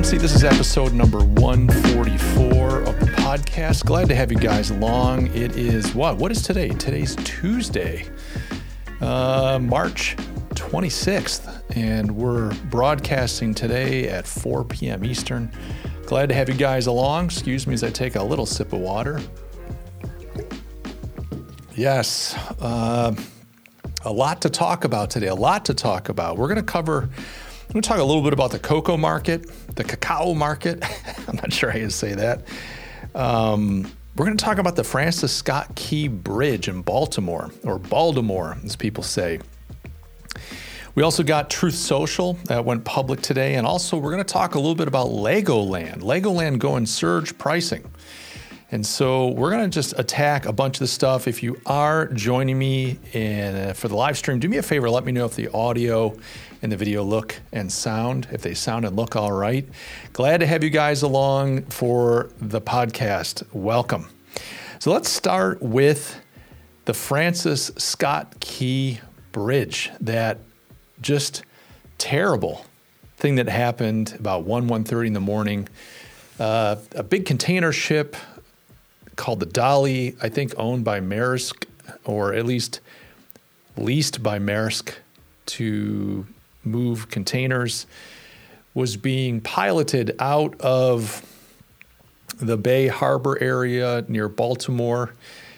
Frequency. This is episode number 144 of the podcast. Glad to have you guys along. It is what is today? Today's Tuesday, March 26th, and we're broadcasting today at 4 p.m. Eastern. Glad to have you guys along. Excuse me as I take a little sip of water. Yes, a lot to talk about today, We're going to talk a little bit about the cocoa market, the cacao market. I'm not sure how you say that. We're going to talk about the Francis Scott Key Bridge in Baltimore, or Baltimore, as people say. We also got Truth Social that went public today. And also we're going to talk a little bit about Legoland. Legoland going surge pricing. And so we're going to just attack a bunch of the stuff. If you are joining me for the live stream, do me a favor, let me know if the audio and the video look and sound, if they sound and look all right. Glad to have you guys along for the podcast. Welcome. So let's start with the Francis Scott Key Bridge, that just terrible thing that happened about 1:30 in the morning. A big container ship called the Dali, I think owned by Maersk, or at least leased by Maersk to move containers, was being piloted out of the Bay Harbor area near Baltimore.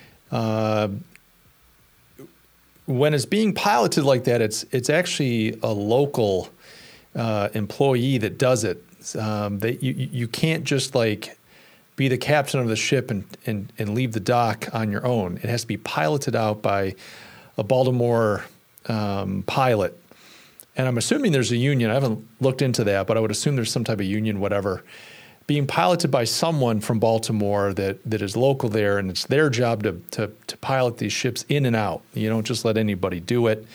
When it's being piloted like that, it's actually a local employee that does it. You can't just be the captain of the ship and leave the dock on your own. It has to be piloted out by a Baltimore pilot. And I'm assuming there's a union. I haven't looked into that, but I would assume there's some type of union, whatever, being piloted by someone from Baltimore that is local there, and it's their job to pilot these ships in and out. You don't just let anybody do it.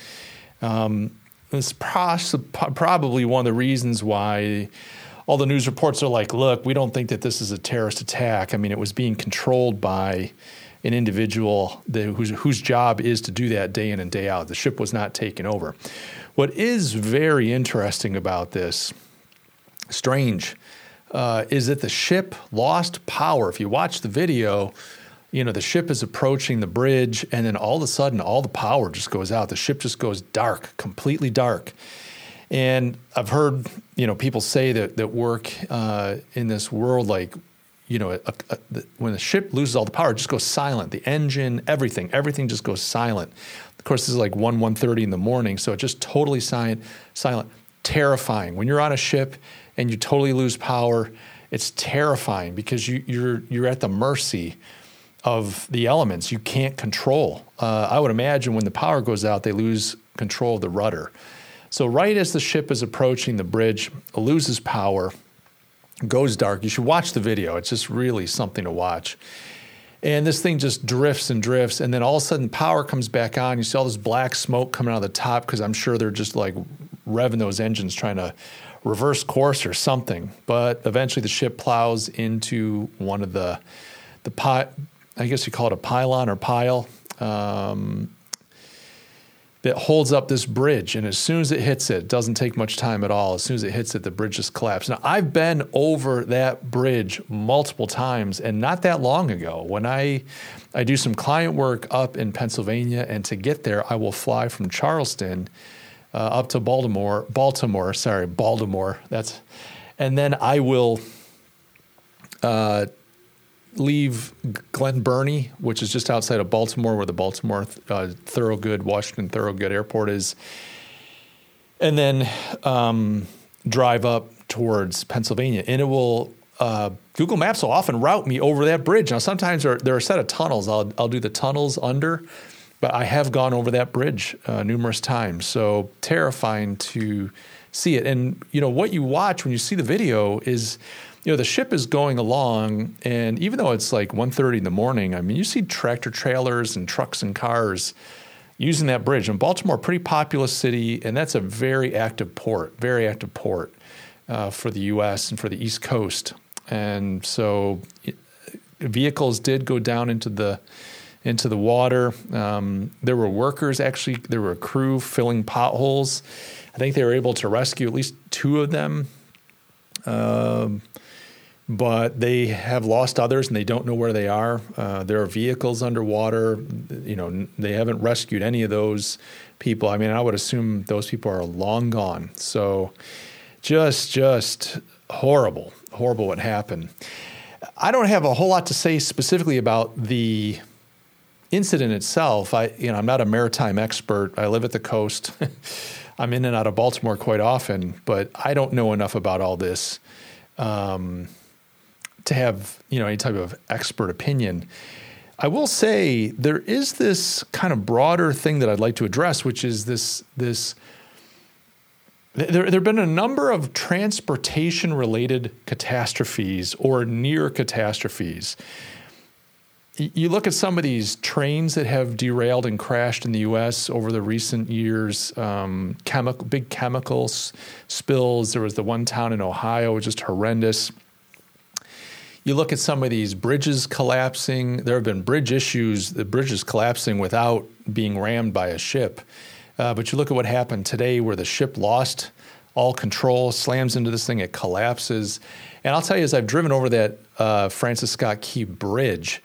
It's probably one of the reasons why all the news reports are like, look, we don't think that this is a terrorist attack. I mean, it was being controlled by an individual whose job is to do that day in and day out. The ship was not taken over. What is very interesting about this, strange, is that the ship lost power. If you watch the video, the ship is approaching the bridge, and then all of a sudden, all the power just goes out. The ship just goes dark, completely dark. And I've heard, people say that work in this world, when the ship loses all the power, it just goes silent. The engine, everything just goes silent. Of course, this is 1:30 in the morning, so it's just totally silent. Terrifying. When you're on a ship and you totally lose power, it's terrifying because you're at the mercy of the elements you can't control. I would imagine when the power goes out, they lose control of the rudder. So right as the ship is approaching the bridge, it loses power, goes dark. You should watch the video. It's just really something to watch. And this thing just drifts and drifts, and then all of a sudden power comes back on. You see all this black smoke coming out of the top because I'm sure they're just revving those engines trying to reverse course or something. But eventually the ship plows into one of the I guess you call it a pylon or pile, that holds up this bridge. And as soon as it hits it doesn't take much time at all. As soon as it hits it, the bridge just collapsed. Now, I've been over that bridge multiple times, and not that long ago. When I do some client work up in Pennsylvania, and to get there, I will fly from Charleston up to Baltimore. And then I will leave Glen Burnie, which is just outside of Baltimore, where the Baltimore Washington Thorogood Airport is, and then drive up towards Pennsylvania. And it will Google Maps will often route me over that bridge. Now, sometimes there are a set of tunnels. I'll do the tunnels under, but I have gone over that bridge numerous times. So terrifying to see it. And what you watch when you see the video is, the ship is going along, and even though it's 1:30 in the morning, I mean, you see tractor trailers and trucks and cars using that bridge. And Baltimore, pretty populous city, and that's a very active port for the U.S. and for the East Coast. And so vehicles did go down into the water. There were workers, actually, there were a crew filling potholes. I think they were able to rescue at least two of them. but they have lost others and they don't know where they are. There are vehicles underwater. They haven't rescued any of those people. I mean, I would assume those people are long gone. So just horrible what happened. I don't have a whole lot to say specifically about the incident itself. I'm not a maritime expert. I live at the coast. I'm in and out of Baltimore quite often, but I don't know enough about all this to have, any type of expert opinion. I will say there is this kind of broader thing that I'd like to address, which is this. There have been a number of transportation-related catastrophes or near catastrophes. You look at some of these trains that have derailed and crashed in the U.S. over the recent years, big chemical spills. There was the one town in Ohio, just horrendous. You look at some of these bridges collapsing. There have been bridge issues, the bridges collapsing without being rammed by a ship. But you look at what happened today where the ship lost all control, slams into this thing, it collapses. And I'll tell you, as I've driven over that Francis Scott Key Bridge,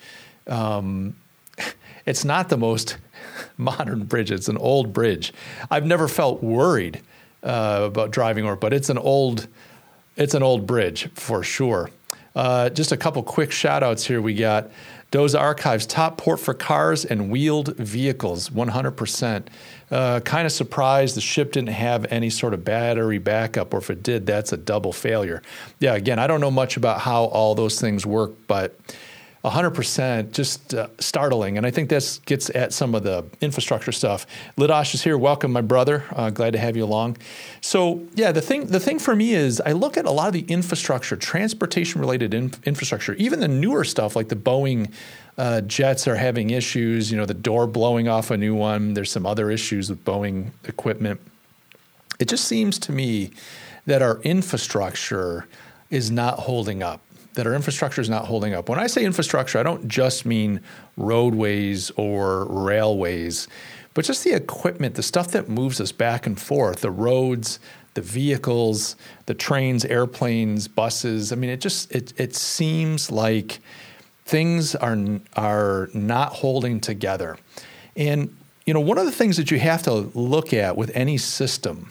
it's not the most modern bridge. It's an old bridge. I've never felt worried about driving over, but it's an old bridge for sure. Just a couple quick shout outs here. We got Doza Archives, top port for cars and wheeled vehicles, 100%. Kind of surprised the ship didn't have any sort of battery backup, or if it did, that's a double failure. Yeah, again, I don't know much about how all those things work, but 100% just startling. And I think this gets at some of the infrastructure stuff. Lidosh is here. Welcome, my brother. Glad to have you along. So yeah, the thing for me is I look at a lot of the infrastructure, transportation-related infrastructure, even the newer stuff like the Boeing jets are having issues, the door blowing off a new one. There's some other issues with Boeing equipment. It just seems to me that our infrastructure is not holding up. When I say infrastructure, I don't just mean roadways or railways, but just the equipment, the stuff that moves us back and forth, the roads, the vehicles, the trains, airplanes, buses. I mean, it seems like things are not holding together. And, one of the things that you have to look at with any system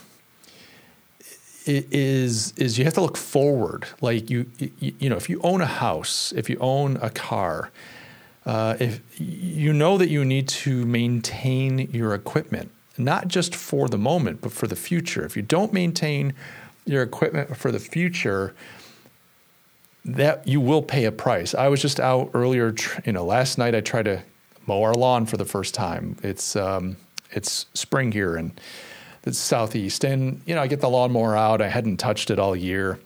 is you have to look forward. Like if you own a house, if you own a car, if you know that you need to maintain your equipment, not just for the moment, but for the future. If you don't maintain your equipment for the future, that you will pay a price. I was just out earlier, last night I tried to mow our lawn for the first time. It's spring here in the southeast, and I get the lawnmower out. I hadn't touched it all year.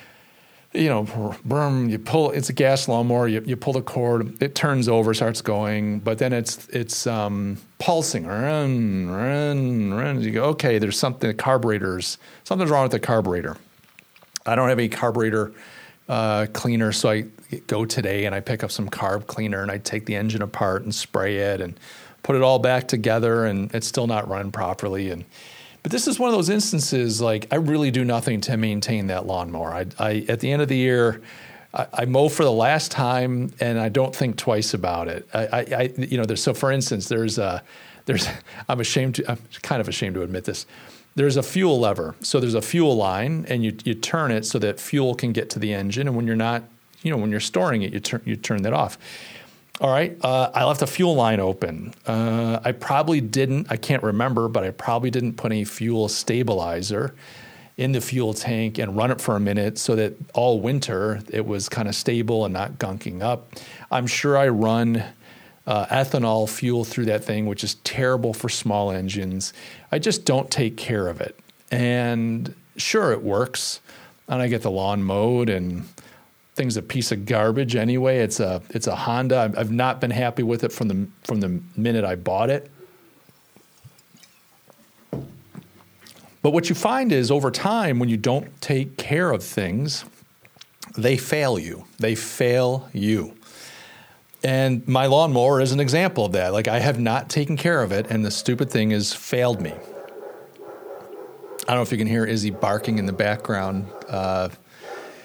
Boom, you pull. It's a gas lawnmower. You pull the cord. It turns over, starts going, but then it's pulsing. Run. You go, okay. There's something. Something's wrong with the carburetor. I don't have any carburetor cleaner, so I go today and I pick up some carb cleaner and I take the engine apart and spray it and put it all back together, and it's still not running properly. But this is one of those instances, like, I really do nothing to maintain that lawnmower. I at the end of the year, I mow for the last time, and I don't think twice about it. So for instance, I'm kind of ashamed to admit this. There's a fuel lever. So there's a fuel line, and you turn it so that fuel can get to the engine. And when you're storing it, you turn that off. All right, I left the fuel line open. I can't remember, but I probably didn't put any fuel stabilizer in the fuel tank and run it for a minute so that all winter it was kind of stable and not gunking up. I'm sure I run ethanol fuel through that thing, which is terrible for small engines. I just don't take care of it. And sure, it works, and I get the lawn mowed, and thing's a piece of garbage anyway. It's a Honda. I've not been happy with it from the minute I bought it. But what you find is over time, when you don't take care of things, they fail you. And my lawnmower is an example of that. Like, I have not taken care of it, and the stupid thing has failed me. I don't know if you can hear Izzy barking in the background.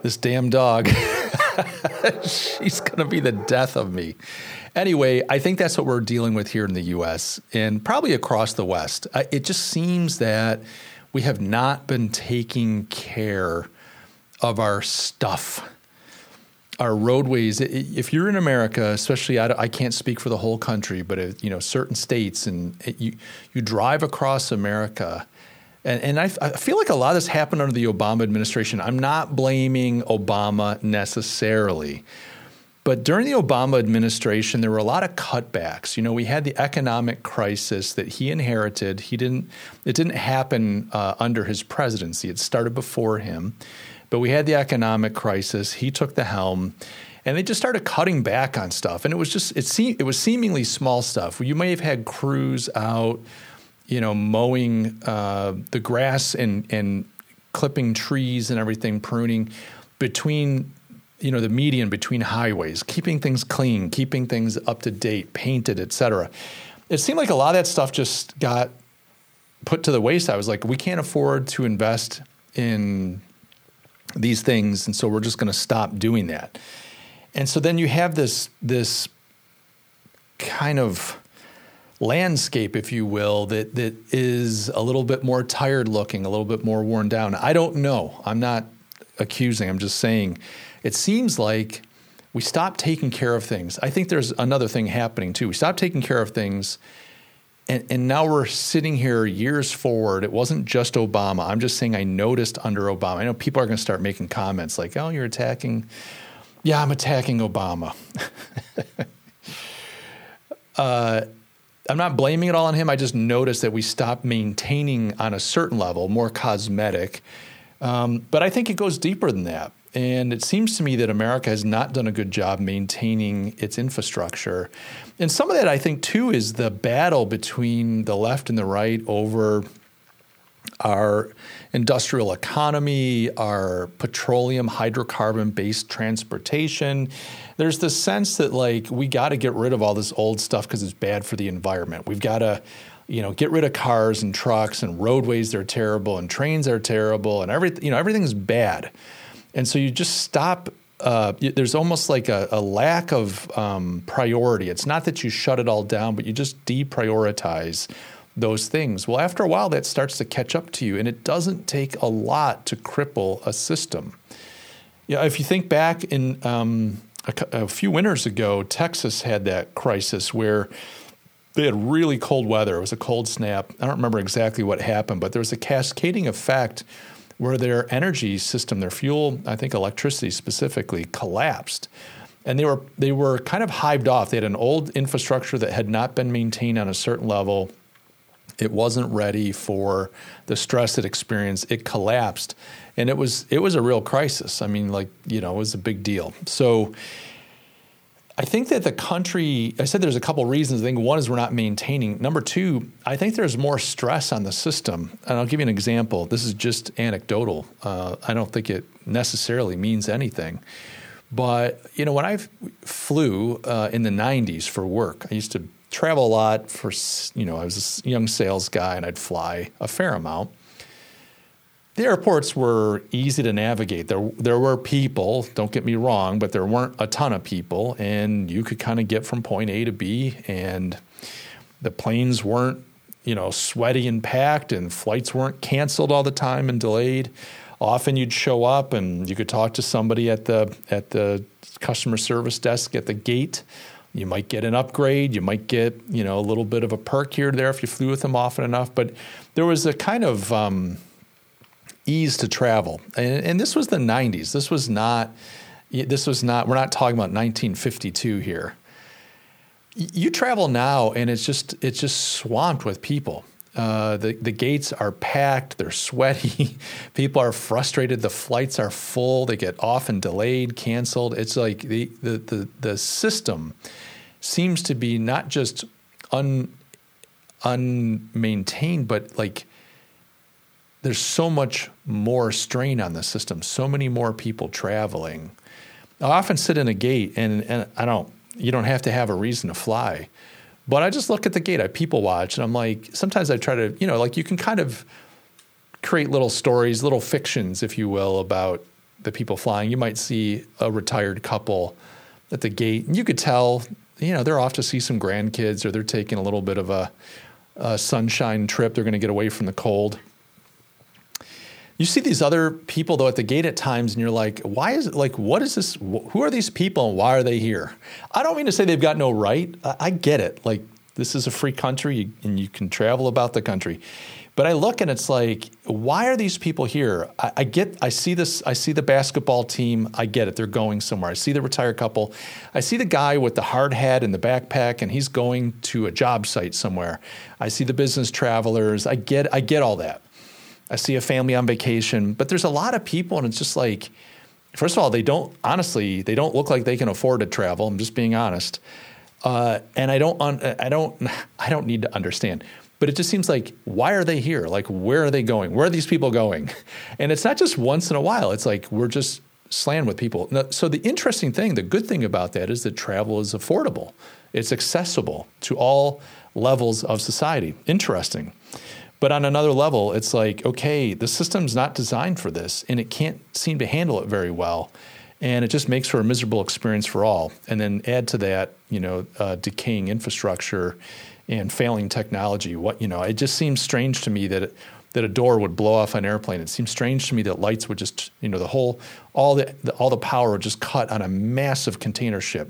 This damn dog. She's going to be the death of me. Anyway, I think that's what we're dealing with here in the U.S. and probably across the West. It just seems that we have not been taking care of our stuff, our roadways. If you're in America, especially, I can't speak for the whole country, but certain states, and you drive across America. And I feel like a lot of this happened under the Obama administration. I'm not blaming Obama necessarily. But during the Obama administration, there were a lot of cutbacks. We had the economic crisis that he inherited. It didn't happen under his presidency. It started before him. But we had the economic crisis. He took the helm. And they just started cutting back on stuff. And it was seemingly small stuff. You may have had crews out mowing the grass and clipping trees and everything, pruning between, the median between highways, keeping things clean, keeping things up to date, painted, et cetera. It seemed like a lot of that stuff just got put to the wayside. I was like, we can't afford to invest in these things, and so we're just going to stop doing that. And so then you have this kind of landscape, if you will, that is a little bit more tired looking, a little bit more worn down. I don't know. I'm not accusing. I'm just saying it seems like we stopped taking care of things. I think there's another thing happening too. We stopped taking care of things, and now we're sitting here years forward. It wasn't just Obama. I'm just saying I noticed under Obama. I know people are going to start making comments like, oh, you're attacking. Yeah, I'm attacking Obama. I'm not blaming it all on him. I just noticed that we stopped maintaining on a certain level, more cosmetic. But I think it goes deeper than that. And it seems to me that America has not done a good job maintaining its infrastructure. And some of that, I think, too, is the battle between the left and the right over our industrial economy, our petroleum, hydrocarbon-based transportation. There's this sense that, we got to get rid of all this old stuff because it's bad for the environment. We've got to, get rid of cars and trucks and roadways that are terrible and trains are terrible and everything's bad. And so you just stop. There's almost like a lack of priority. It's not that you shut it all down, but you just deprioritize those things. Well, after a while, that starts to catch up to you, and it doesn't take a lot to cripple a system. If you think back in a few winters ago, Texas had that crisis where they had really cold weather. It was a cold snap. I don't remember exactly what happened, but there was a cascading effect where their energy system, their fuel, I think electricity specifically, collapsed. And they were kind of hived off. They had an old infrastructure that had not been maintained on a certain level. It wasn't ready for the stress it experienced. It collapsed. And it was a real crisis. I mean, it was a big deal. So I think that the country, I said there's a couple reasons. I think one is we're not maintaining. Number two, I think there's more stress on the system. And I'll give you an example. This is just anecdotal. I don't think it necessarily means anything. But, when I flew in the 90s for work, I used to travel a lot I was a young sales guy and I'd fly a fair amount. The airports were easy to navigate. There were people, don't get me wrong, but there weren't a ton of people, and you could kind of get from point A to B, and the planes weren't, sweaty and packed, and flights weren't canceled all the time and delayed. Often you'd show up and you could talk to somebody at the customer service desk at the gate. You might get an upgrade. You might get, a little bit of a perk here or there if you flew with them often enough. But there was a kind of ease to travel. And this was the 90s. This was not, we're not talking about 1952 here. You travel now and it's just swamped with people. The gates are packed. They're sweaty. People are frustrated. The flights are full. They get often delayed, canceled. It's like the system seems to be not just unmaintained, but there's so much more strain on the system. So many more people traveling. I often sit in a gate and you don't have to have a reason to fly. But I just look at the gate, I people watch, and I'm like, sometimes I try to, you can kind of create little stories, little fictions, if you will, about the people flying. You might see a retired couple at the gate, and you could tell, they're off to see some grandkids, or they're taking a little bit of a sunshine trip. They're going to get away from the cold. You see these other people, though, at the gate at times, and you're like, what is this? Who are these people, and why are they here? I don't mean to say they've got no right. I get it. Like, this is a free country, and you can travel about the country. But I look, and it's like, why are these people here? I see this. I see the basketball team. I get it. They're going somewhere. I see the retired couple. I see the guy with the hard hat and the backpack, and he's going to a job site somewhere. I see the business travelers. I get all that. I see a family on vacation, but there's a lot of people, and it's just like, first of all, they don't look like they can afford to travel. I'm just being honest, and I don't need to understand, but it just seems like, why are they here? Like, where are they going? Where are these people going? And it's not just once in a while. It's like we're just slammed with people. Now, so the interesting thing, the good thing about that is that travel is affordable. It's accessible to all levels of society. Interesting. But on another level, it's like, okay, the system's not designed for this, and it can't seem to handle it very well. And it just makes for a miserable experience for all. And then add to that, decaying infrastructure and failing technology. It just seems strange to me that a door would blow off an airplane. It seems strange to me that lights would just, all the power would just cut on a massive container ship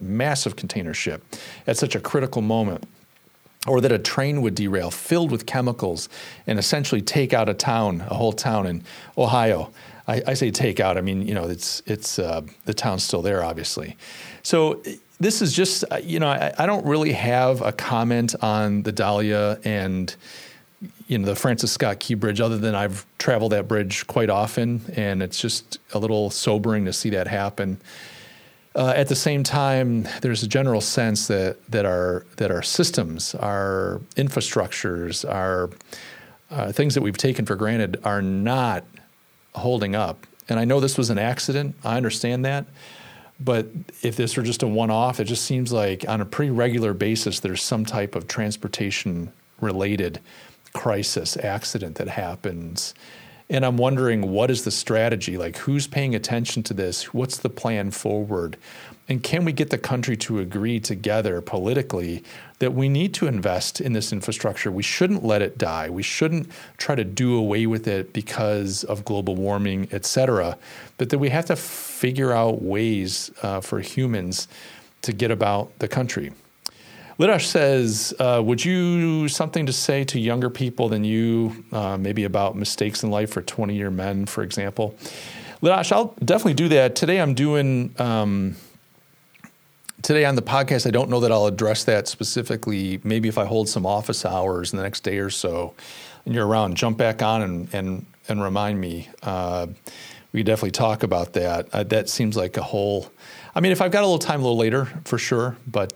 at such a critical moment. Or that a train would derail filled with chemicals and essentially take out a whole town in Ohio. I say take out, I mean, it's the town's still there, obviously. So this is just, I don't really have a comment on the Dahlia and, the Francis Scott Key Bridge, other than I've traveled that bridge quite often, and it's just a little sobering to see that happen. At the same time, there's a general sense that our systems, our infrastructures, our things that we've taken for granted are not holding up. And I know this was an accident. I understand that. But if this were just a one-off, it just seems like on a pretty regular basis, there's some type of transportation-related crisis, accident that happens. And I'm wondering, what is the strategy? Like, who's paying attention to this? What's the plan forward? And can we get the country to agree together politically that we need to invest in this infrastructure? We shouldn't let it die. We shouldn't try to do away with it because of global warming, et cetera, but that we have to figure out ways for humans to get about the country. Lidash says, would you something to say to younger people than you, maybe about mistakes in life for 20-year men, for example? Lidash, I'll definitely do that. Today I'm doing, today on the podcast, I don't know that I'll address that specifically. Maybe if I hold some office hours in the next day or so and you're around, jump back on and remind me. We could definitely talk about that. That seems like a whole, I mean, if I've got a little time a little later, for sure, but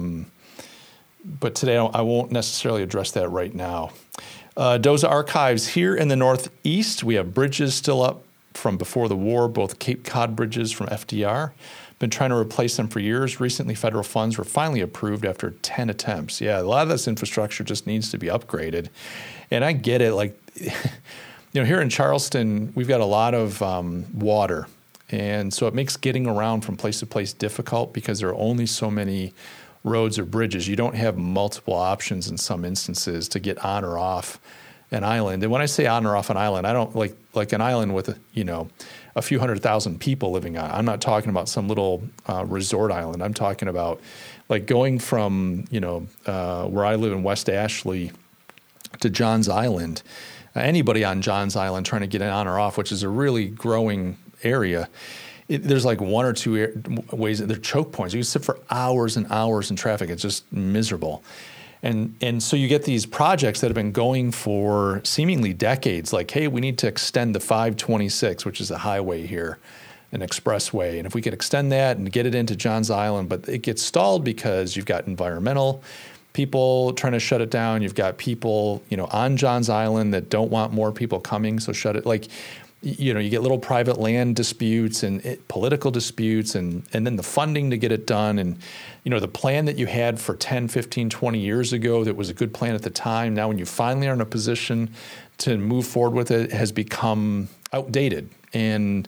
today I won't necessarily address that right now. DOZA Archives here in the Northeast. We have bridges still up from before the war, both Cape Cod bridges from FDR. Been trying to replace them for years. Recently, federal funds were finally approved after 10 attempts. Yeah, a lot of this infrastructure just needs to be upgraded. And I get it. Like, here in Charleston, we've got a lot of water. And so it makes getting around from place to place difficult because there are only so many roads or bridges. You don't have multiple options in some instances to get on or off an island. And when I say on or off an island, I don't like an island with a few 100,000 people living on. I'm not talking about some little resort island. I'm talking about like going from where I live in West Ashley to Johns Island. Anybody on Johns Island trying to get on or off, which is a really growing area. There's like one or two ways. They're choke points. You can sit for hours and hours in traffic. It's just miserable. And so you get these projects that have been going for seemingly decades. Like, hey, we need to extend the 526, which is a highway here, an expressway. And if we could extend that and get it into Johns Island, but it gets stalled because you've got environmental people trying to shut it down. You've got people, on Johns Island that don't want more people coming, so shut it. Like, you get little private land disputes and political disputes and then the funding to get it done. And, the plan that you had for 10, 15, 20 years ago that was a good plan at the time, now when you finally are in a position to move forward with it, has become outdated. And,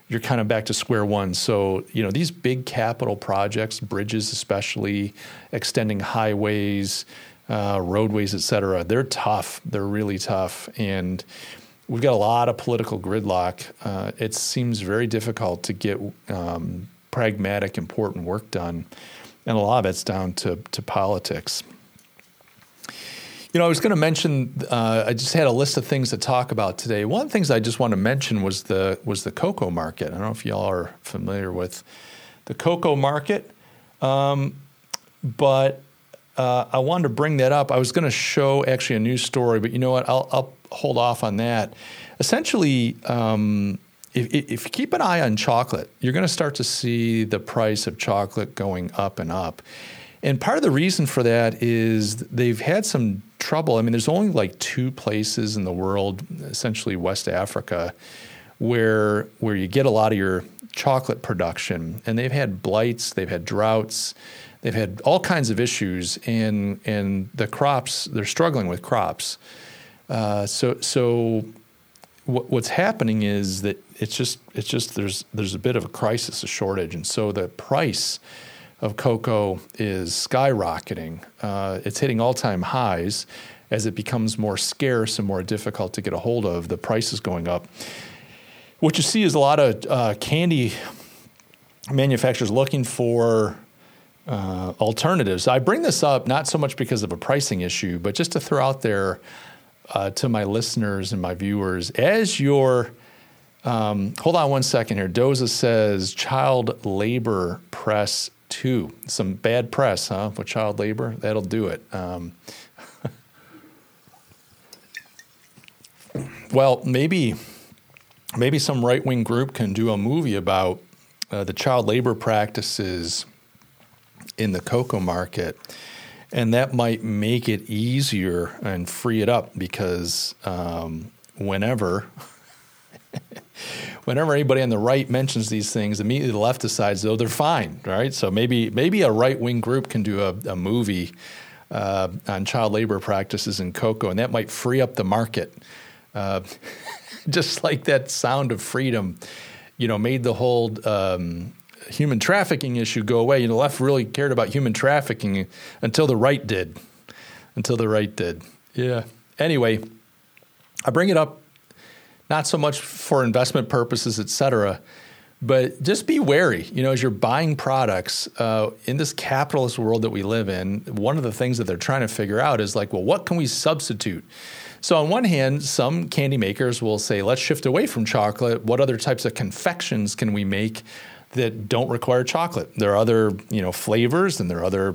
you're kind of back to square one. So, these big capital projects, bridges especially, extending highways, roadways, et cetera, they're tough. They're really tough. And we've got a lot of political gridlock. It seems very difficult to get pragmatic, important work done. And a lot of it's down to politics. I was going to mention, I just had a list of things to talk about today. One of the things I just want to mention was the cocoa market. I don't know if y'all are familiar with the cocoa market, but I wanted to bring that up. I was going to show actually a news story, but you know what? I'll hold off on that. Essentially, if you keep an eye on chocolate, you're going to start to see the price of chocolate going up and up. And part of the reason for that is they've had some trouble. I mean, there's only like 2 places in the world, essentially West Africa, where you get a lot of your chocolate production. And they've had blights, they've had droughts, they've had all kinds of issues. And the crops, they're struggling with crops. So what's happening is that it's just there's a bit of a crisis, a shortage. And so the price of cocoa is skyrocketing. It's hitting all-time highs as it becomes more scarce and more difficult to get a hold of. The price is going up. What you see is a lot of candy manufacturers looking for alternatives. I bring this up not so much because of a pricing issue, but just to throw out there to my listeners and my viewers, as you're hold on one second here. Doza says child labor press 2. Some bad press, huh? With child labor, that'll do it. Well, maybe some right-wing group can do a movie about the child labor practices in the cocoa market, and that might make it easier and free it up because whenever anybody on the right mentions these things, immediately the left decides, they're fine, right? So maybe a right-wing group can do a movie on child labor practices in cocoa, and that might free up the market. Just like that Sound of Freedom, made the whole human trafficking issue go away. The left really cared about human trafficking until the right did. Yeah. Anyway, I bring it up not so much for investment purposes, et cetera, but just be wary, as you're buying products in this capitalist world that we live in. One of the things that they're trying to figure out is like, well, what can we substitute? So on one hand, some candy makers will say, let's shift away from chocolate. What other types of confections can we make that don't require chocolate? There are other, flavors, and there are other,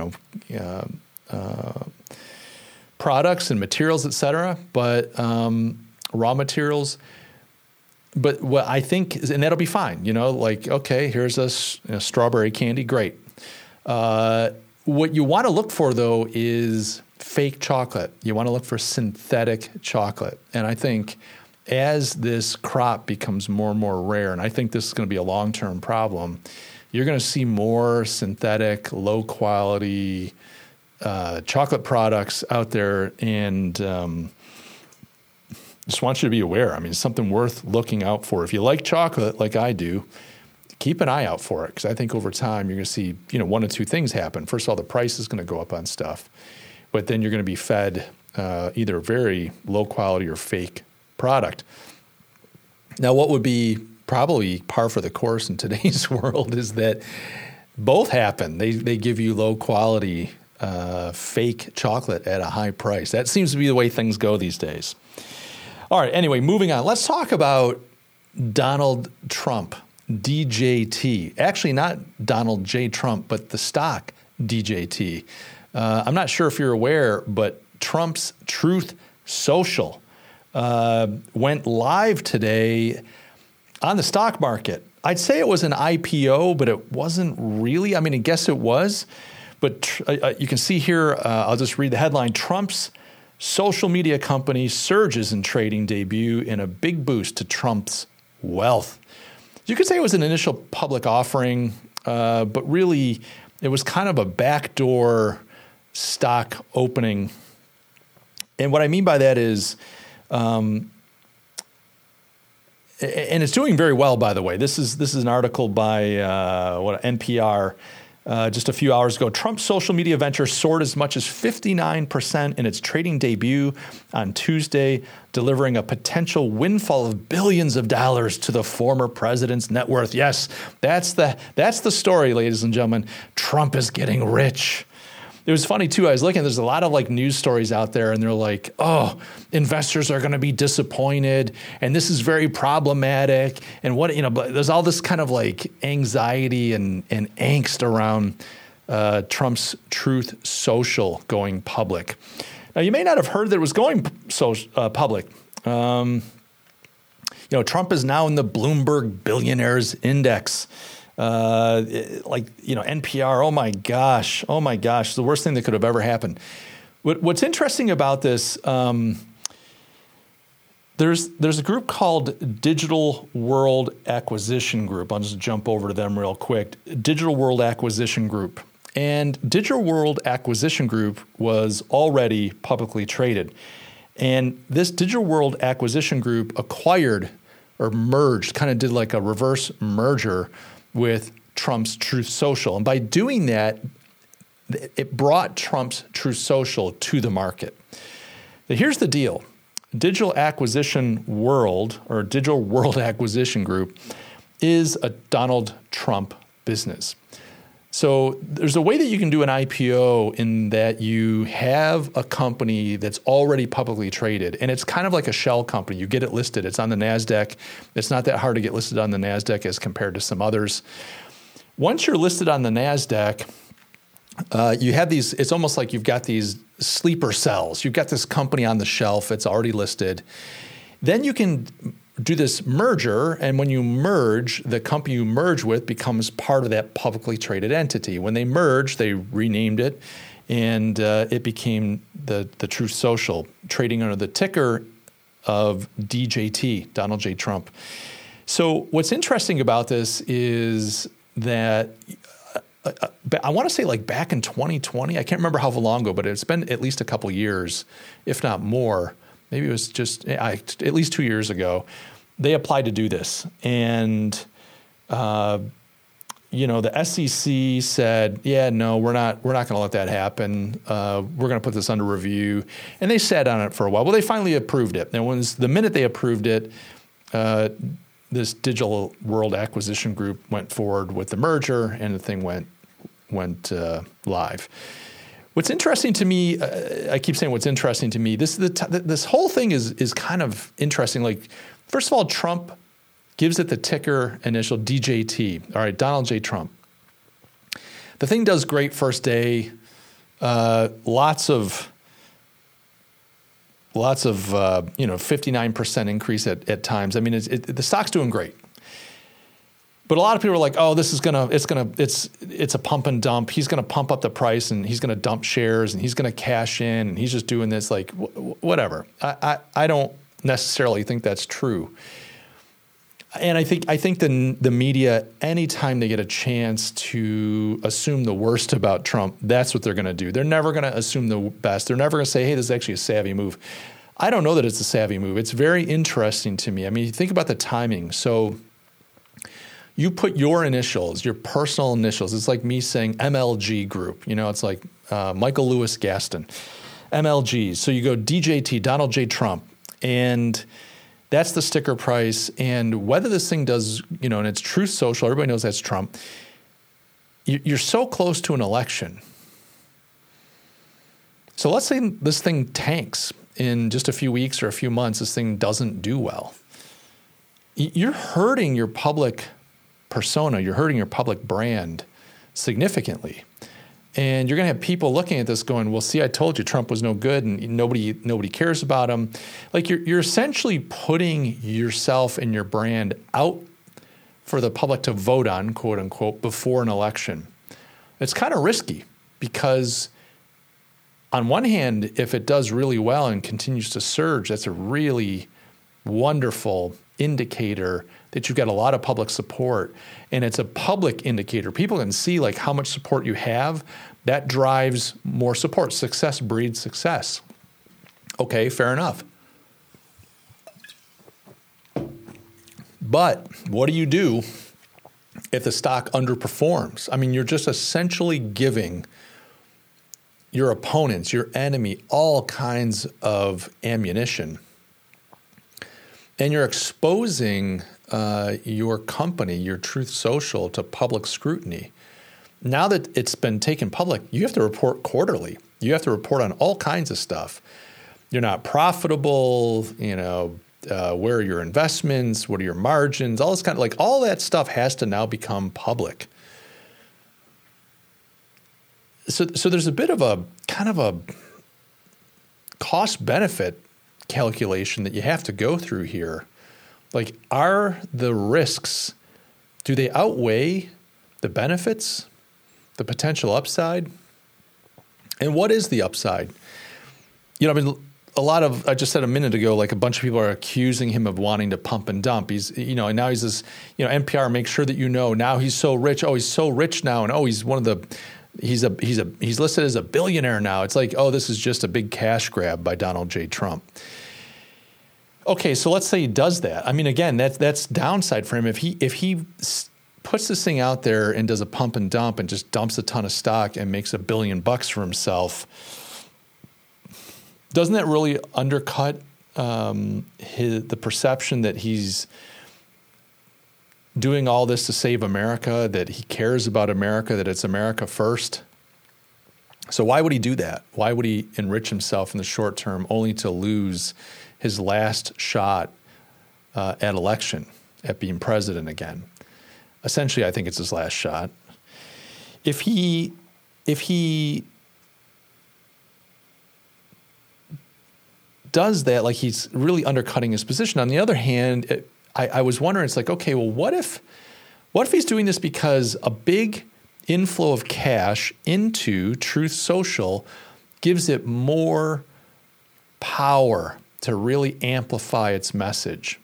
products and materials, et cetera, but raw materials. But what I think is, and that'll be fine, okay, here's a strawberry candy, great. What you want to look for, though, is fake chocolate. You want to look for synthetic chocolate. And I think as this crop becomes more and more rare, and I think this is going to be a long-term problem, you're going to see more synthetic, low-quality chocolate products out there, and just want you to be aware. I mean, it's something worth looking out for. If you like chocolate like I do, keep an eye out for it, because I think over time you're going to see, one of 2 things happen. First of all, the price is going to go up on stuff, but then you're going to be fed either very low quality or fake product. Now, what would be probably par for the course in today's world is that both happen. They give you low quality fake chocolate at a high price. That seems to be the way things go these days. All right, anyway, moving on. Let's talk about Donald Trump, DJT. Actually, not Donald J. Trump, but the stock DJT. I'm not sure if you're aware, but Trump's Truth Social went live today on the stock market. I'd say it was an IPO, but it wasn't really. I mean, I guess it was. But you can see here, I'll just read the headline. Trump's social media company surges in trading debut in a big boost to Trump's wealth. You could say it was an initial public offering, but really it was kind of a backdoor stock opening. And what I mean by that is and it's doing very well, by the way. This is an article by NPR just a few hours ago. Trump's social media venture soared as much as 59% in its trading debut on Tuesday, delivering a potential windfall of billions of dollars to the former president's net worth. Yes, that's the story, ladies and gentlemen. Trump is getting rich. It was funny, too. I was looking, there's a lot of like news stories out there, and they're like, oh, investors are going to be disappointed, and this is very problematic. And but there's all this kind of like anxiety and angst around Trump's Truth Social going public. Now, you may not have heard that it was going public. Trump is now in the Bloomberg Billionaires Index. NPR, oh my gosh, the worst thing that could have ever happened. What's interesting about this, there's a group called Digital World Acquisition Group. I'll just jump over to them real quick. Digital World Acquisition Group. And Digital World Acquisition Group was already publicly traded. And this Digital World Acquisition Group acquired or merged, kind of did like a reverse merger with Trump's Truth Social. And by doing that, it brought Trump's Truth Social to the market. Now, here's the deal. Digital World Acquisition Group is a Donald Trump business. So there's a way that you can do an IPO in that you have a company that's already publicly traded, and it's kind of like a shell company. You get it listed. It's on the NASDAQ. It's not that hard to get listed on the NASDAQ as compared to some others. Once you're listed on the NASDAQ, you have these, it's almost like you've got these sleeper cells. You've got this company on the shelf. It's already listed. Then you can do this merger, and when you merge, the company you merge with becomes part of that publicly traded entity. When they merged, they renamed it, and it became the Truth Social, trading under the ticker of DJT, Donald J. Trump. So what's interesting about this is that I want to say like back in 2020, I can't remember how long ago, but it's been at least a couple years, if not more. Maybe it was just at least 2 years ago, they applied to do this. And, the SEC said, yeah, no, we're not going to let that happen. We're going to put this under review. And they sat on it for a while. Well, they finally approved it. And the minute they approved it, this Digital World Acquisition Group went forward with the merger, and the thing went live. What's interesting to me, I keep saying what's interesting to me, this whole thing is kind of interesting. Like, first of all, Trump gives it the ticker initial DJT. All right, Donald J. Trump. The thing does great first day. Lots of 59% increase at times. I mean, the stock's doing great. But a lot of people are like, oh, it's a pump and dump. He's going to pump up the price, and he's going to dump shares, and he's going to cash in, and he's just doing this, like, whatever. I don't necessarily think that's true. And I think the media, anytime they get a chance to assume the worst about Trump, that's what they're going to do. They're never going to assume the best. They're never going to say, hey, this is actually a savvy move. I don't know that it's a savvy move. It's very interesting to me. I mean, think about the timing. So you put your initials, your personal initials. It's like me saying MLG Group. It's like Michael Lewis Gaston. MLG. So you go DJT, Donald J. Trump. And that's the sticker price. And whether this thing does, and it's Truth Social, everybody knows that's Trump. You're so close to an election. So let's say this thing tanks in just a few weeks or a few months. This thing doesn't do well. You're hurting your public persona. You're hurting your public brand significantly. And you're going to have people looking at this going, well, see, I told you Trump was no good, and nobody cares about him. Like, you're essentially putting yourself and your brand out for the public to vote on, quote unquote, before an election. It's kind of risky because on one hand, if it does really well and continues to surge, that's a really wonderful indicator that you've got a lot of public support, and it's a public indicator. People can see like how much support you have. That drives more support. Success breeds success. Okay, fair enough. But what do you do if the stock underperforms? I mean, you're just essentially giving your opponents, your enemy, all kinds of ammunition. And you're exposing your company, your Truth Social, to public scrutiny. Now that it's been taken public, you have to report quarterly. You have to report on all kinds of stuff. You're not profitable, where are your investments? What are your margins? All this kind of all that stuff has to now become public. So there's a bit of a kind of a cost benefit calculation that you have to go through here. Are the risks, do they outweigh the benefits, the potential upside? And what is the upside? I just said a minute ago, a bunch of people are accusing him of wanting to pump and dump. He's, and now he's this, NPR, make sure that now he's so rich. Oh, he's so rich now. And he's one of the, he's listed as a billionaire now. It's this is just a big cash grab by Donald J. Trump. Okay, so let's say he does that. I mean, again, that's downside for him. If he puts this thing out there and does a pump and dump and just dumps a ton of stock and makes $1 billion for himself, doesn't that really undercut the perception that he's doing all this to save America, that he cares about America, that it's America first? So why would he do that? Why would he enrich himself in the short term only to lose his last shot at election, at being president again? Essentially, I think it's his last shot. If he does that, he's really undercutting his position. On the other hand, I was wondering, it's okay, well, what if he's doing this because a big inflow of cash into Truth Social gives it more power to really amplify its message?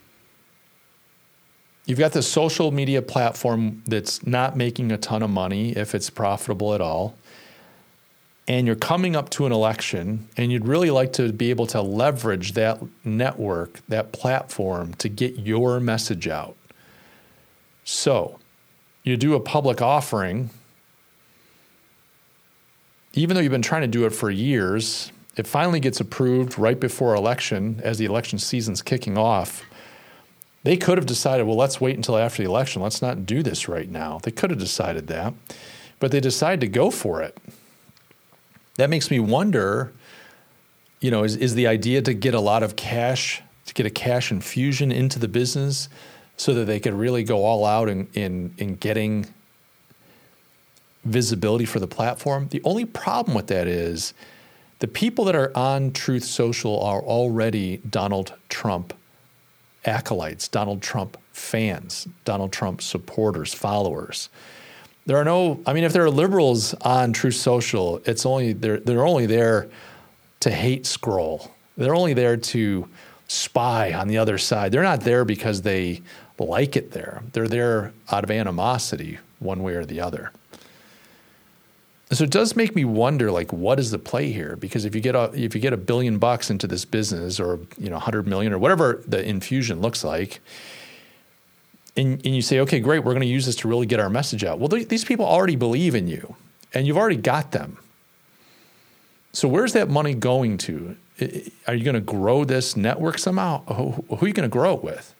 You've got this social media platform that's not making a ton of money, if it's profitable at all, and you're coming up to an election, and you'd really like to be able to leverage that network, that platform, to get your message out. So you do a public offering. Even though you've been trying to do it for years, it finally gets approved right before election, as the election season's kicking off. They could have decided, well, let's wait until after the election. Let's not do this right now. They could have decided that, but they decided to go for it. That makes me wonder, is the idea to get a lot of cash, to get a cash infusion into the business so that they could really go all out in getting visibility for the platform? The only problem with that is the people that are on Truth Social are already Donald Trump acolytes, Donald Trump fans, Donald Trump supporters, followers. There are if there are liberals on Truth Social, they're only there to hate scroll. They're only there to spy on the other side. They're not there because they like it there. They're there out of animosity, one way or the other. So it does make me wonder, what is the play here? Because if you get $1 billion into this business, or $100 million, or whatever the infusion looks like, and you say, okay, great, we're going to use this to really get our message out. Well, these people already believe in you, and you've already got them. So where's that money going to? Are you going to grow this network somehow? Who are you going to grow it with?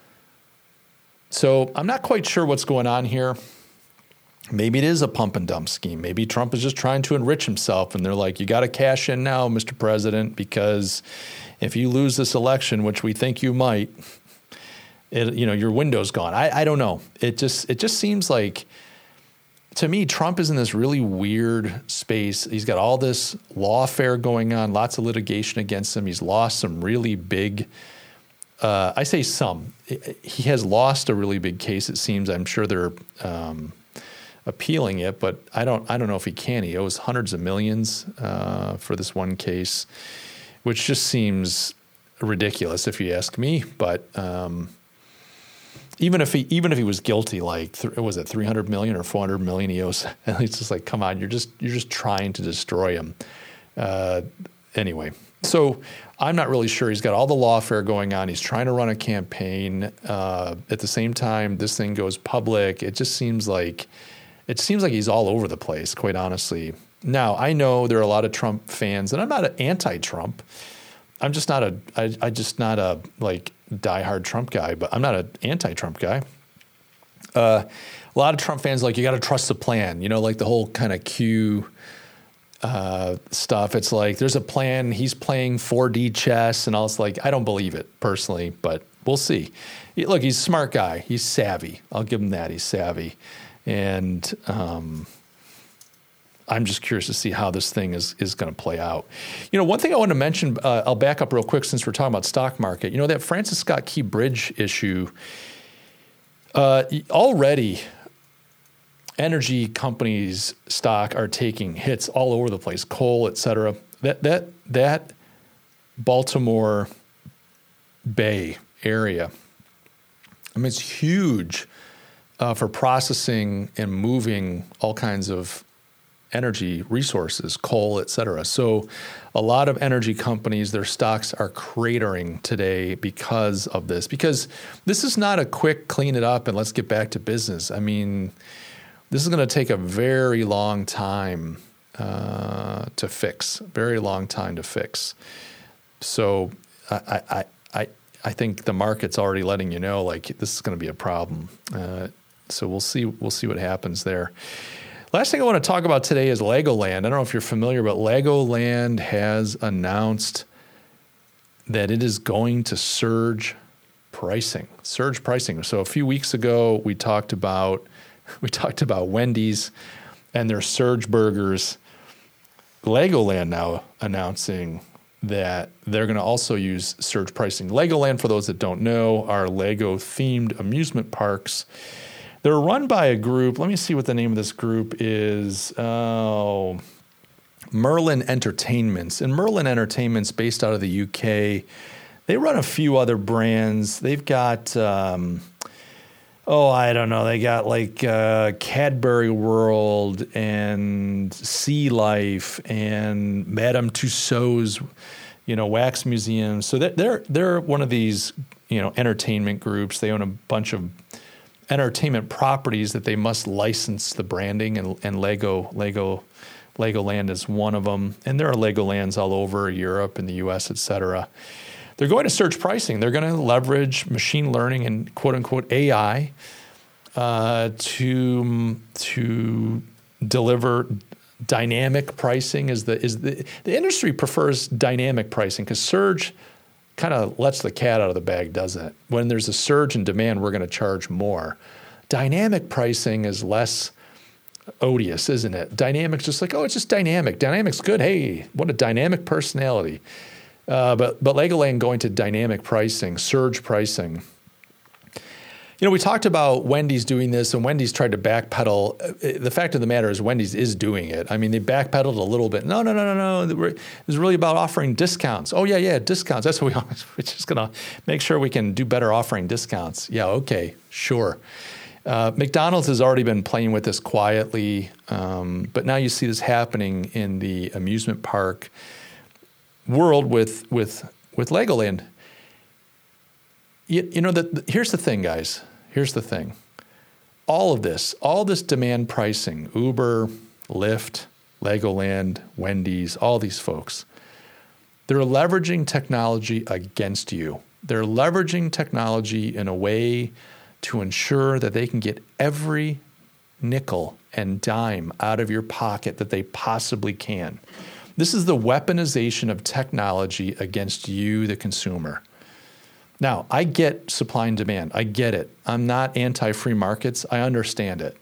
So I'm not quite sure what's going on here. Maybe it is a pump and dump scheme. Maybe Trump is just trying to enrich himself, and they're like, you got to cash in now, Mr. President, because if you lose this election, which we think you might, your window's gone. I don't know. It just seems like, to me, Trump is in this really weird space. He's got all this lawfare going on, lots of litigation against him. He's lost some really big, I say some. He has lost a really big case, it seems. I'm sure they're appealing it, but I don't know if he can. He owes hundreds of millions for this one case, which just seems ridiculous if you ask me. But even if he was guilty, was it 300 million or 400 million he owes? It's just come on, you're just trying to destroy him. anyway, so I'm not really sure. He's got all the lawfare going on. He's trying to run a campaign. At the same time, this thing goes public. It seems like he's all over the place, quite honestly. Now, I know there are a lot of Trump fans, and I'm not an anti-Trump. I'm just not a like diehard Trump guy, but I'm not an anti-Trump guy. A lot of Trump fans like, you got to trust the plan, like the whole kind of Q stuff. It's like, there's a plan. He's playing 4D chess and all. It's like, I don't believe it personally, but we'll see. Look, he's a smart guy. He's savvy. I'll give him that. He's savvy. And I'm just curious to see how this thing is going to play out. One thing I want to mention, I'll back up real quick since we're talking about stock market. That Francis Scott Key Bridge issue, already energy companies' stock are taking hits all over the place, coal, et cetera. That Baltimore Bay area, it's huge for processing and moving all kinds of energy resources, coal, et cetera. So a lot of energy companies, their stocks are cratering today because of this. Because this is not a quick clean it up and let's get back to business. This is going to take a very long time to fix. Very long time to fix. So I think the market's already letting you know, like, this is going to be a problem. So we'll see what happens there. Last thing I want to talk about today is Legoland. I don't know if you're familiar, but Legoland has announced that it is going to surge pricing. So a few weeks ago, we talked about Wendy's and their surge burgers. Legoland now announcing that they're going to also use surge pricing. Legoland, for those that don't know, are Lego-themed amusement parks. They're run by a group. Let me see what the name of this group is. Merlin Entertainments. And Merlin Entertainments, based out of the UK, they run a few other brands. They've got, I don't know. They got like Cadbury World and Sea Life and Madame Tussauds, wax museum. So they're one of these, entertainment groups. They own a bunch of entertainment properties that they must license the branding, and Legoland is one of them. And there are Legolands all over Europe and the US, et cetera. They're going to surge pricing. They're going to leverage machine learning and quote unquote AI to deliver dynamic pricing. The industry prefers dynamic pricing because surge kind of lets the cat out of the bag, doesn't it? When there's a surge in demand, we're going to charge more. Dynamic pricing is less odious, isn't it? Dynamic's just like, it's just dynamic. Dynamic's good. Hey, what a dynamic personality. But Legoland going to dynamic pricing, surge pricing. We talked about Wendy's doing this, and Wendy's tried to backpedal. The fact of the matter is Wendy's is doing it. They backpedaled a little bit. No. It's really about offering discounts. Oh, yeah, discounts. That's what we're just going to make sure we can do better offering discounts. Yeah, okay, sure. McDonald's has already been playing with this quietly, but now you see this happening in the amusement park world with Legoland. Here's the thing, guys. Here's the thing. All this demand pricing, Uber, Lyft, Legoland, Wendy's, all these folks, they're leveraging technology against you. They're leveraging technology in a way to ensure that they can get every nickel and dime out of your pocket that they possibly can. This is the weaponization of technology against you, the consumer. Now, I get supply and demand. I get it. I'm not anti-free markets. I understand it.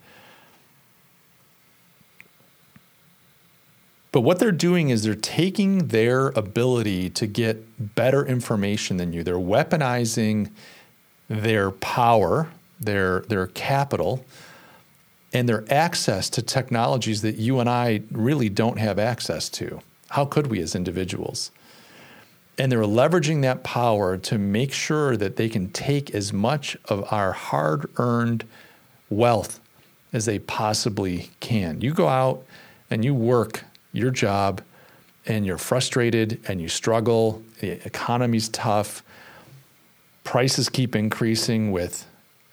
But what they're doing is they're taking their ability to get better information than you. They're weaponizing their power, their capital, and their access to technologies that you and I really don't have access to. How could we as individuals? And they're leveraging that power to make sure that they can take as much of our hard-earned wealth as they possibly can. You go out and you work your job, and you're frustrated and you struggle, the economy's tough, prices keep increasing with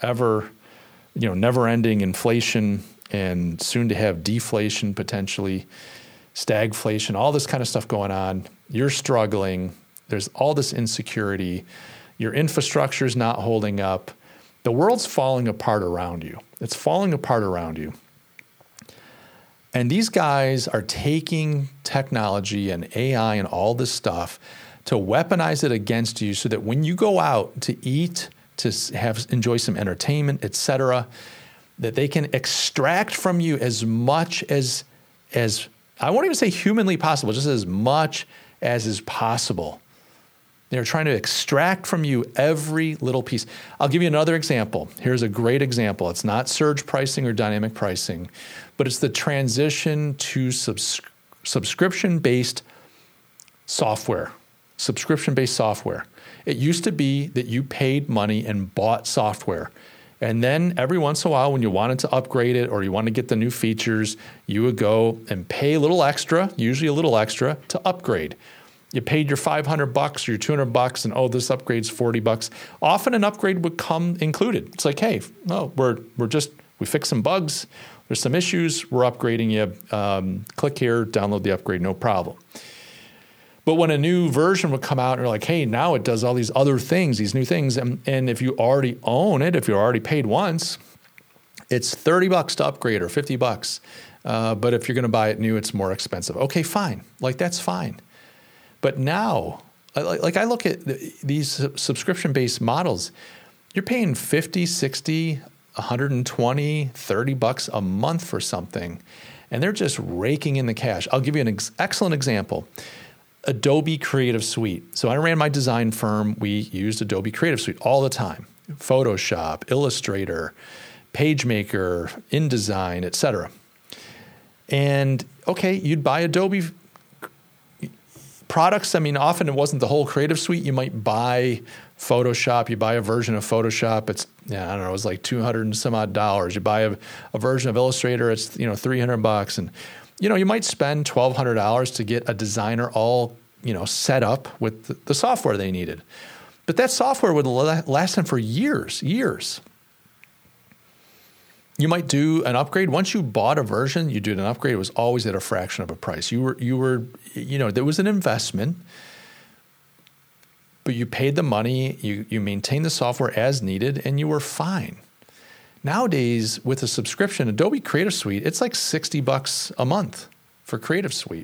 never-ending inflation and soon to have deflation potentially, stagflation, all this kind of stuff going on. You're struggling. There's all this insecurity. Your infrastructure is not holding up. The world's falling apart around you. It's falling apart around you. And these guys are taking technology and AI and all this stuff to weaponize it against you so that when you go out to eat, to enjoy some entertainment, etc., that they can extract from you as much as I won't even say humanly possible, just as much as is possible. They're trying to extract from you every little piece. I'll give you another example. Here's a great example. It's not surge pricing or dynamic pricing, but it's the transition to subscription-based software. Subscription-based software. It used to be that you paid money and bought software. And then every once in a while, when you wanted to upgrade it or you want to get the new features, you would go and pay a little extra, usually a little extra, to upgrade. You paid your $500 or your $200, and this upgrade's $40. Often an upgrade would come included. It's like, hey, we fixed some bugs. There's some issues. We're upgrading you. Click here, download the upgrade, no problem. But when a new version would come out, and you're like, hey, now it does all these other things, these new things, and if you already own it, if you already paid once, it's $30 to upgrade or $50. But if you're going to buy it new, it's more expensive. Okay, fine. That's fine. But now, I look at these subscription-based models, you're paying $50, $60, $120, $30 a month for something, and they're just raking in the cash. I'll give you an excellent example. Adobe Creative Suite. So I ran my design firm. We used Adobe Creative Suite all the time. Photoshop, Illustrator, PageMaker, InDesign, etc. And okay, you'd buy Adobe products. I mean, often it wasn't the whole Creative Suite. You might buy Photoshop. You buy a version of Photoshop. It's, it was like $200 and some odd dollars. You buy a version of Illustrator. It's, $300. And, you might spend $1,200 to get a designer all, set up with the software they needed. But that software would last them for years. You might do an upgrade. Once you bought a version, you did an upgrade. It was always at a fraction of a price. You were, there was an investment, but you paid the money, you maintained the software as needed, and you were fine. Nowadays, with a subscription, Adobe Creative Suite, it's like $60 a month for Creative Suite.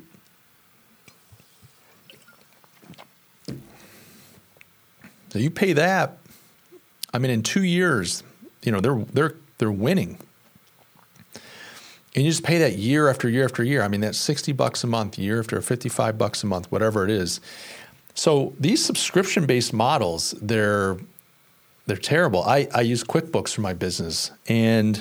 So you pay that. I mean, in 2 years, they're winning. And you just pay that year after year after year. I mean, that's $60 a month, year after $55 a month, whatever it is. So these subscription-based models, they're terrible. I use QuickBooks for my business, and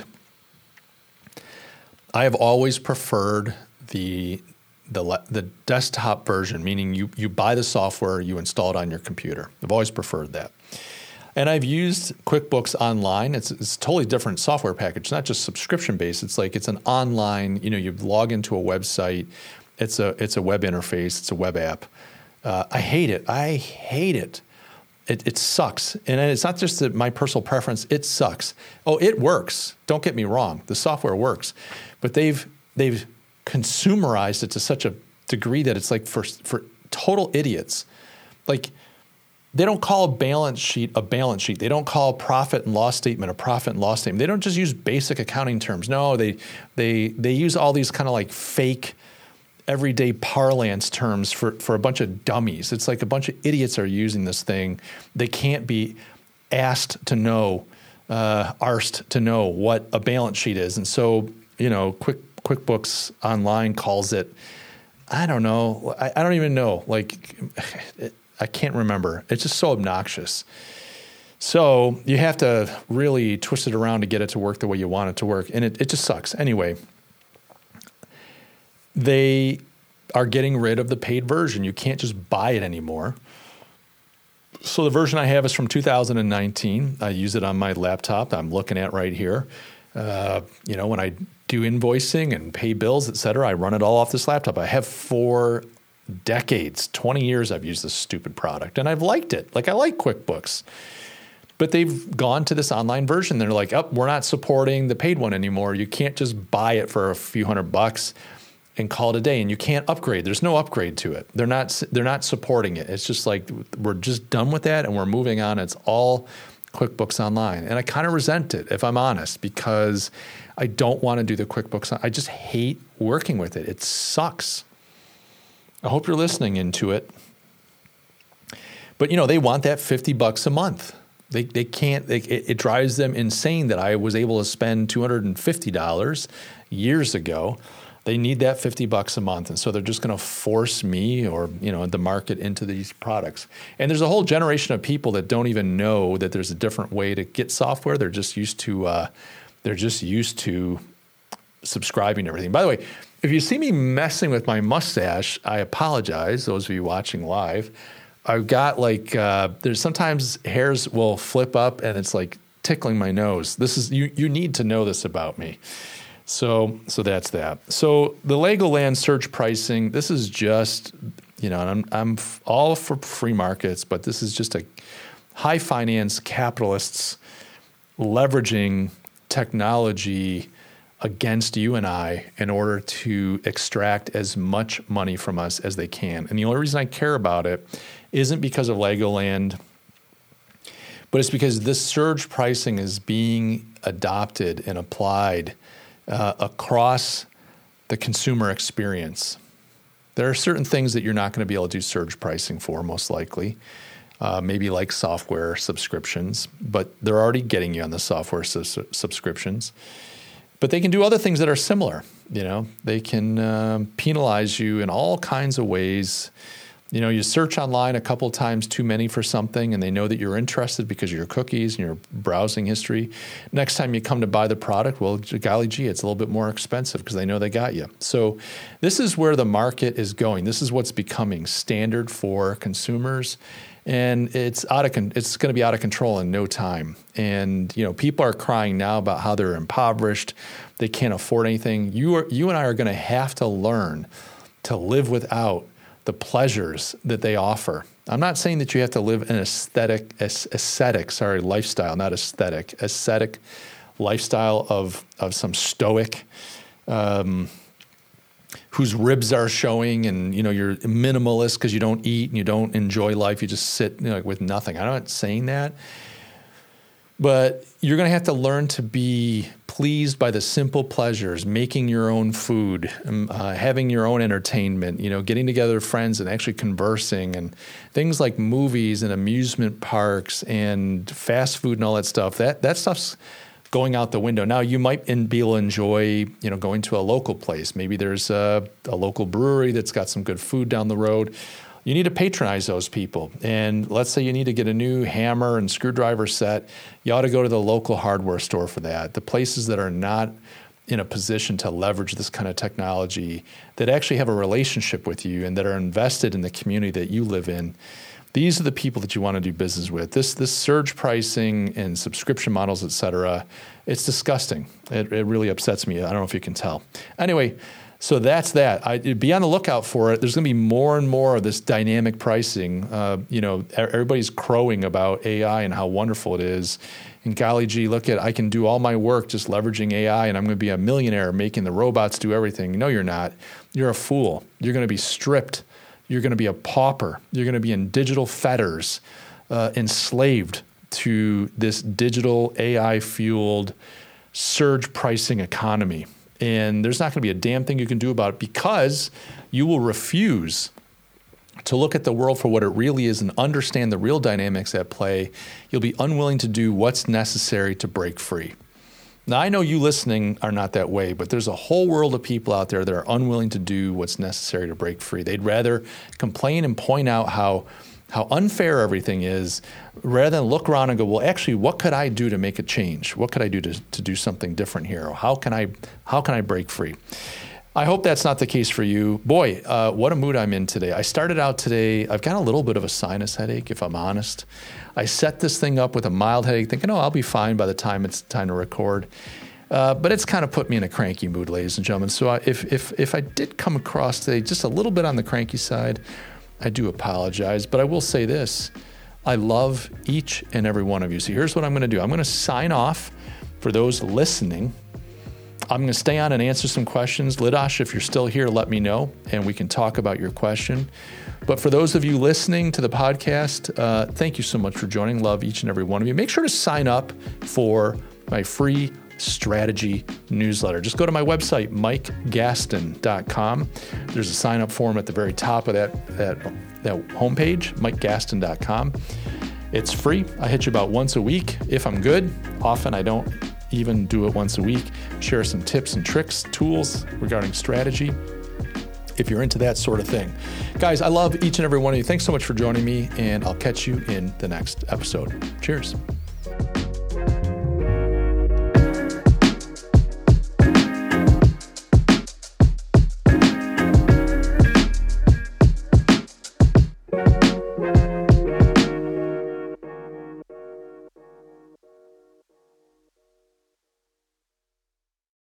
I have always preferred the desktop version, meaning you buy the software, you install it on your computer. I've always preferred that. And I've used QuickBooks Online. It's a totally different software package. It's not just subscription-based. It's an online, you log into a website. It's a web interface. It's a web app. I hate it. It sucks. And it's not just my personal preference. It sucks. Oh, it works. Don't get me wrong. The software works. But they've consumerized it to such a degree that it's like for total idiots. Like, they don't call a balance sheet a balance sheet. They don't call a profit and loss statement a profit and loss statement. They don't just use basic accounting terms. No, they use all these kind of like fake everyday parlance terms for a bunch of dummies. It's like a bunch of idiots are using this thing. They can't be asked to know, arsed to know what a balance sheet is. And so, QuickBooks Online calls it, I don't know. I don't even know. I can't remember. It's just so obnoxious. So you have to really twist it around to get it to work the way you want it to work. And it just sucks. Anyway, they are getting rid of the paid version. You can't just buy it anymore. So the version I have is from 2019. I use it on my laptop I'm looking at right here. When I do invoicing and pay bills, et cetera, I run it all off this laptop. I have 4 decades, 20 years I've used this stupid product and I've liked it. Like I like QuickBooks. But they've gone to this online version. They're like, oh, we're not supporting the paid one anymore. You can't just buy it for a few $100 and call it a day. And you can't upgrade. There's no upgrade to it. They're not supporting it. It's just like we're just done with that and we're moving on. It's all QuickBooks Online. And I kind of resent it, if I'm honest, because I don't want to do the QuickBooks. I just hate working with it. It sucks. I hope you're listening into it. But, they want that $50 a month. They can't, it drives them insane that I was able to spend $250 years ago. They need that $50 a month. And so they're just going to force me or, the market into these products. And there's a whole generation of people that don't even know that there's a different way to get software. They're just used to subscribing to everything. By the way, if you see me messing with my mustache, I apologize. Those of you watching live, I've got there's sometimes hairs will flip up and it's like tickling my nose. This is, you need to know this about me. So that's that. So the Legoland surge pricing, this is just, and I'm all for free markets, but this is just a high finance capitalists leveraging technology against you and I in order to extract as much money from us as they can. And the only reason I care about it isn't because of Legoland, but it's because this surge pricing is being adopted and applied across the consumer experience. There are certain things that you're not going to be able to do surge pricing for, most likely, maybe like software subscriptions, but they're already getting you on the software subscriptions. But they can do other things that are similar. They can penalize you in all kinds of ways. You search online a couple times too many for something, and they know that you're interested because of your cookies and your browsing history. Next time you come to buy the product, well, golly gee, it's a little bit more expensive because they know they got you. So this is where the market is going. This is what's becoming standard for consumers. And it's going to be out of control in no time. And people are crying now about how they're impoverished, they can't afford anything. You and I are going to have to learn to live without the pleasures that they offer. I'm not saying that you have to live an ascetic lifestyle of some stoic. Whose ribs are showing, and you're minimalist because you don't eat and you don't enjoy life. You just sit with nothing. I'm not saying that, but you're going to have to learn to be pleased by the simple pleasures, making your own food, having your own entertainment. Getting together with friends and actually conversing, and things like movies and amusement parks and fast food and all that stuff. That stuff's going out the window. Now, you might be able to enjoy, going to a local place. Maybe there's a local brewery that's got some good food down the road. You need to patronize those people. And let's say you need to get a new hammer and screwdriver set. You ought to go to the local hardware store for that. The places that are not in a position to leverage this kind of technology, that actually have a relationship with you and that are invested in the community that you live in, these are the people that you want to do business with. This surge pricing and subscription models, et cetera, it's disgusting. It really upsets me. I don't know if you can tell. Anyway, so that's that. Be on the lookout for it. There's going to be more and more of this dynamic pricing. Everybody's crowing about AI and how wonderful it is. And golly gee, I can do all my work just leveraging AI, and I'm going to be a millionaire making the robots do everything. No, you're not. You're a fool. You're going to be stripped. You're going to be a pauper. You're going to be in digital fetters, enslaved to this digital AI-fueled surge pricing economy. And there's not going to be a damn thing you can do about it because you will refuse to look at the world for what it really is and understand the real dynamics at play. You'll be unwilling to do what's necessary to break free. Now, I know you listening are not that way, but there's a whole world of people out there that are unwilling to do what's necessary to break free. They'd rather complain and point out how unfair everything is rather than look around and go, well, actually, what could I do to make a change? What could I do to do something different here? Or how can I break free? I hope that's not the case for you. Boy, what a mood I'm in today. I started out today, I've got a little bit of a sinus headache, if I'm honest. I set this thing up with a mild headache thinking, I'll be fine by the time it's time to record. But it's kind of put me in a cranky mood, ladies and gentlemen. So if I did come across today just a little bit on the cranky side, I do apologize. But I will say this. I love each and every one of you. So here's what I'm going to do. I'm going to sign off for those listening. I'm going to stay on and answer some questions. Lidosh, if you're still here, let me know, and we can talk about your question. But for those of you listening to the podcast, thank you so much for joining. Love each and every one of you. Make sure to sign up for my free strategy newsletter. Just go to my website, mikegaston.com. There's a sign-up form at the very top of that homepage, mikegaston.com. It's free. I hit you about once a week if I'm good. Often I don't even do it once a week. Share some tips and tricks, tools regarding strategy, if you're into that sort of thing. Guys, I love each and every one of you. Thanks so much for joining me, and I'll catch you in the next episode. Cheers.